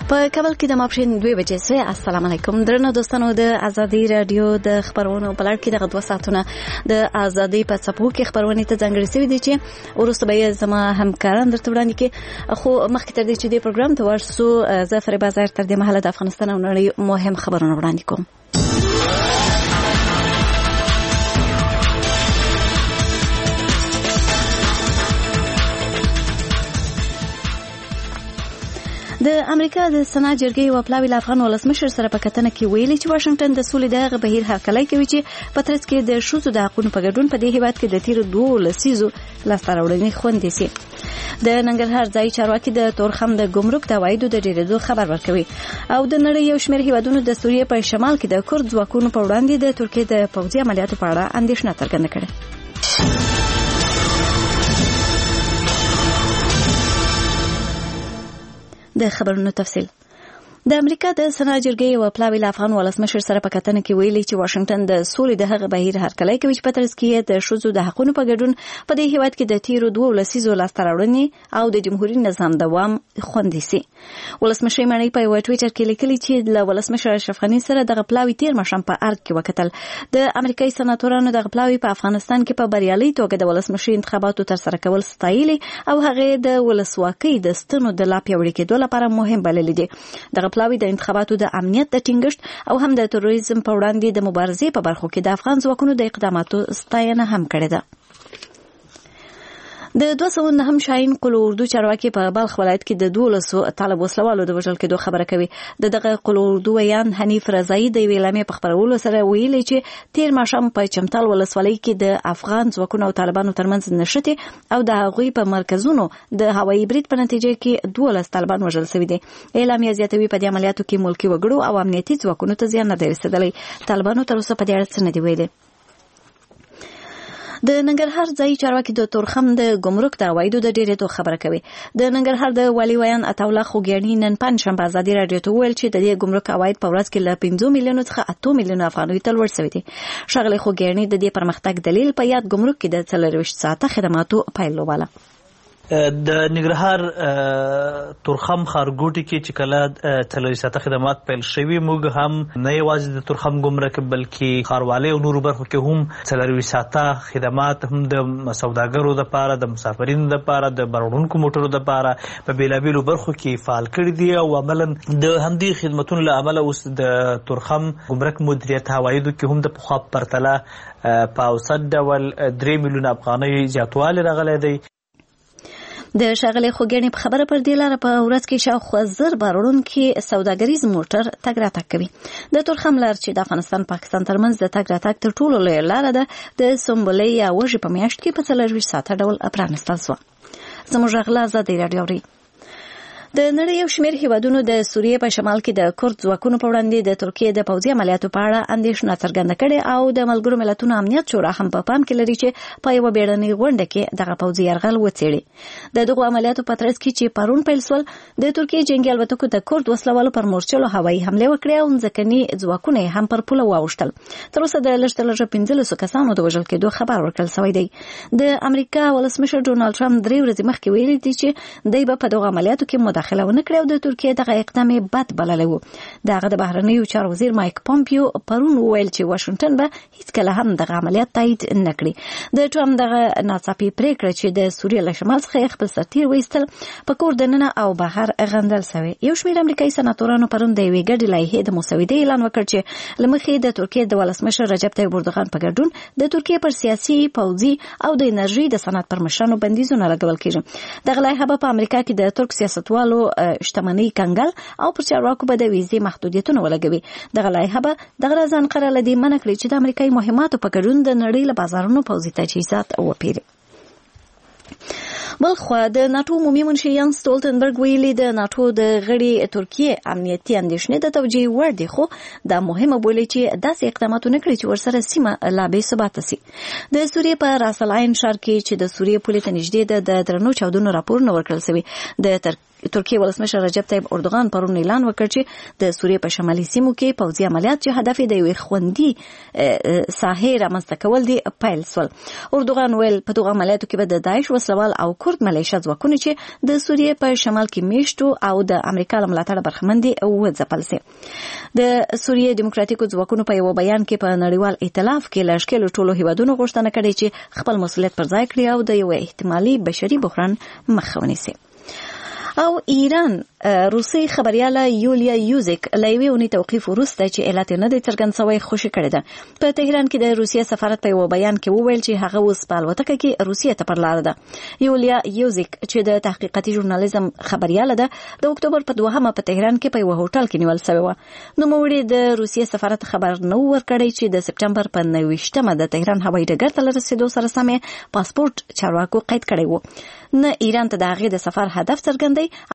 په کابل کې د ماپښین 2 بجې سره السلام علیکم درنو دوستانو د ازادي رادیو د خبرونو په لړ کې د 2 ساعتونو د ازادي په څپو کې خبرونه ته ځانګړي شوي دي چې ورسته به زما همکاران درته وړاندې کې خو مخکې تر دې چې د پروګرام ته ورسو ظفر بازار تر دې مهاله د افغانستان او نړۍ مهم خبرونه وړاندې کوم. د امریکا د سنا جرګې یو پلاوی له افغان ولسمشر سره په کتنه کې ویلي چې واشنگټن د سولې دغه بهیر هرکلی کوي چې په ترڅ کې د ښځو د حقوقو په ګډون په دې هیواد کې د تیر 2 لسیزو لاسته راوړنې خوندې سي. د ننګرهار ځای چارواکي د تورخم د ګمرک د عوایدو د ډیرېدو خبر ورکوي او د نړۍ یو شمېر هیوادونو د سوریې په شمال کې د کورد ځواکونو په وړاندې د ترکیې د پوځي عملیاتو په اړه اندېښنه څرګنده کړه. د خبرونو تفصیل. د امریکا د سنا جرګې یو پلاوی له افغان ولسمشر سره په کتنه کې ویلي چې واشنگټن د سولې د هغه بهیر هرکلی کوي چې په ترڅ کې د ښځو د حقوقو په ګډون په دې هیواد کې د تیر 2 لسیزو لاسته راوړنې او د جمهوریت نظام دوام خوندي سي. ولسمشر مانی په یو ټویټر کې لیکلي چې له ولسمشر اشرف غنی سره د پلاوی تیر مشم په ارګ کې وکتل. د امریکایي سناتورانو د پلاوی په افغانستان کې په بریالي توګه د ولسمشر انتخاباتو تر سره کول ستایلي او هغه د ولسواکۍ د ستنو د لا پیاوړي کېدو لپاره مهم بللي دي. د پلاوی د انتخاباتو د امنیت د ټینګښت او هم د تروریزم په وړاندې د مبارزې په برخو کې د افغان ځواکونو د اقداماتو ستاینه هم کړې ده. د 209 شاهین قل اردو چارواکي په بلخ ولایت کې د 12 طالب وسلوالو د وژل کېدو خبره کوي. دغه قل اردو ویان حنیف رضایی د ویلامې په خبرولو سره ویلي چې تیر ماښام په چمتال ولسوالۍ کې د افغان ځواکونو او طالبانو ترمنځ نښتې او د هغوی په مرکزونو د هوایي برید په نتیجه کې 12 طالبان وژل شوي دي. اعلامیه زیاتوي په دې عملیاتو کې ملکي وګړو او امنیتي ځواکونو ته زیان نه دی رسېدلی. طالبانو تر اوسه په دې اړه څه نه دي ویلي. د ننګرهار ځای چارواکي د تورخم د ګمرک د عوایدو د ډیرېدو خبره کوي. د ننګرهار د والي ویان عطاالله خوګیاڼي نن پنځشنبه ازادي رادیو ته وویل چې د دې ګمرک عواید په ورځ کې له 5 میلیونو څخه 8 میلیونو افغانیو ته لوړ شوي دي. ښاغلي خوګیاڼي د دې پرمختګ دلیل په یاد ګمرک کې د 24 ساعته خدماتو پیل وباله. د ننګرهار تورخم ښارګوټي کې چې کله 40 ساعته خدمات پیل شوي موږ هم نه یوازې د تورخم ګمرک بلکې ښاروالۍ او نورو برخو کې هم 40 ساعته خدمات هم د سوداګرو لپاره د مسافرینو لپاره د بارونکو موټرو لپاره په بیلابیلو برخو کې فعال کړي دي او عملاً د همدې خدمتونو له امله اوس د تورخم ګمرک مدیریت عوایدو کې هم د پخوا پرتله په اوسط ډول 3 میلیونه افغانۍ زیاتوالی راغلی دی. د ښاغلي خوګیاڼي په خبره پر دې لاره په ورځ کې شاوخوا 1000 بارونکي سوداګریز موټر تګ راتګ کوي. د تورخم لار چې د افغانستان پاکستان ترمنځ د تګ راتګ تر ټولو لویه لاره ده د سنبلې یا وږي په میاشت کې په 24 ساعته ډول پرانستل شوه. زموږ غلا ازادي رادیو اوري. د نړۍ یو شمېر هیوادونو د سوریې په شمال کې د کورد ځواکونو په وړاندې د ترکیې د پوځي عملیاتو په اړه اندېښنه څرګنده کړې او د ملګرو ملتونو امنیت شورا هم په پام کې لري چې په یوه بیړنۍ غونډه کې دغه پوځي یرغل وڅېړي. د دغو عملیاتو په ترڅ کې چې پرون پیل شول د ترکیې جنګي الوتکو د کورد وسلوالو پر مورچلو هوایي حملې وکړې او ځمکني ځواکونه هم پر پوله واوښتل. تر اوسه د لږ تر لږه 15 کسانو د وژل کېدو خبر ورکړل شوی دی. د امریکا ولسمشر ډونالډ ټرمپ 3 ورځې مخکې ویلي دي چې دوی به په دغو عملیاتو کې مداخله ونه کړي او د ترکیې دغه اقدام بد بللی و. دغه د بهرنیو چارو وزیر مایک پومپیو پرون وویل چې واشنگټن به هیڅکله هم دغه عملیات تایید نه کړي. د ټرمپ دغه ناڅاپي پریکړه چې د سوریې له شمال څخه خپل سرتیر وایستل په کور دننه او بهر غندل شوی. یو شمېر امریکایي سناتورانو پرون د یوې ګډې لایحې د مسودې اعلان وکړ چې له مخې د ترکیې د ولسمشر رجب طیب اردوغان په ګډون د ترکیې پر سیاسي پوځي او د انرژي د صنعت پر مشرانو بندیزونه لګول کېږي. دغه لایحه په امریکا کې د ترک سیاستوالو شتمنۍ کنګل او پر چارواکو به د ویزې محدودیتونه ولګوي. دغه لایحه به دغه ځانګړې لدی منع کړي چې د امریکایي مهماتو په ګډون د نړۍ له بازارونو پوځي تجهیزات وپیري. بلخوا د ناتو عمومي منشي یانس ستولتنبرګ ویلي د ناتو د غړي ترکیې امنیتي اندېښنې د توجیه وړ دي خو دا مهمه بولي چې داسې اقدامات نه کړي چې ورسره سیمه لا بې ثباته سي. د سوریې په راس العین ښار کې چې د سوریې پولې ته نږدې د درنو چاودنو راپورونه ورکړل شوي. د ترکیې ولسمشر رجب طیب اردوغان پرون اعلان وکړ چې د سوریې په شمالي سیمو کې پوځي عملیات چې هدف یې د یوې خوندي ساحې رامنځته کول دي پیل شول. اردوغان ویل په دغه عملیاتو کې به د داعش وسلوال او کورد ملیشه ځواکونه چې د سوریې په شمال کې میشتو او د امریکا له ملاتړ برخمن دي وځپل سي. د سوریې دیموکراتیکو ځواکونو په یو بیان کې په نړیوال ائتلاف کې له ښکېلو ټولو هیوادونو غوښتنه کړې چې خپل مسؤلیت پر ځای کړي او د یو احتمالي بشري بحران مخه ونیسي. او ایران روسي خبرياله یولیا یوزیک له یوې اونۍ توقیف وروسته چې علت نه دی څرګند شوی خوشي کړې ده. په تهران کې د روسیې سفارت په یو بیان کې وویل چې هغه اوس په الوتکه کې روسیې ته پر لار ده. یولیا یوزیک چې د تحقیقاتي ژورنالیزم خبرياله ده د اکتوبر په 2 په تهران کې په یو هوټل کې نیول شوی و. نو موړي د روسیې سفارت خبر نو ورکړی چې د سپټمبر په 29مه د تهران هوایي ډګر ته رسیدو سره سمې پاسپورت چارواکو قید کړی و. نه ایران ته د هغې د سفر هدف څرګند دی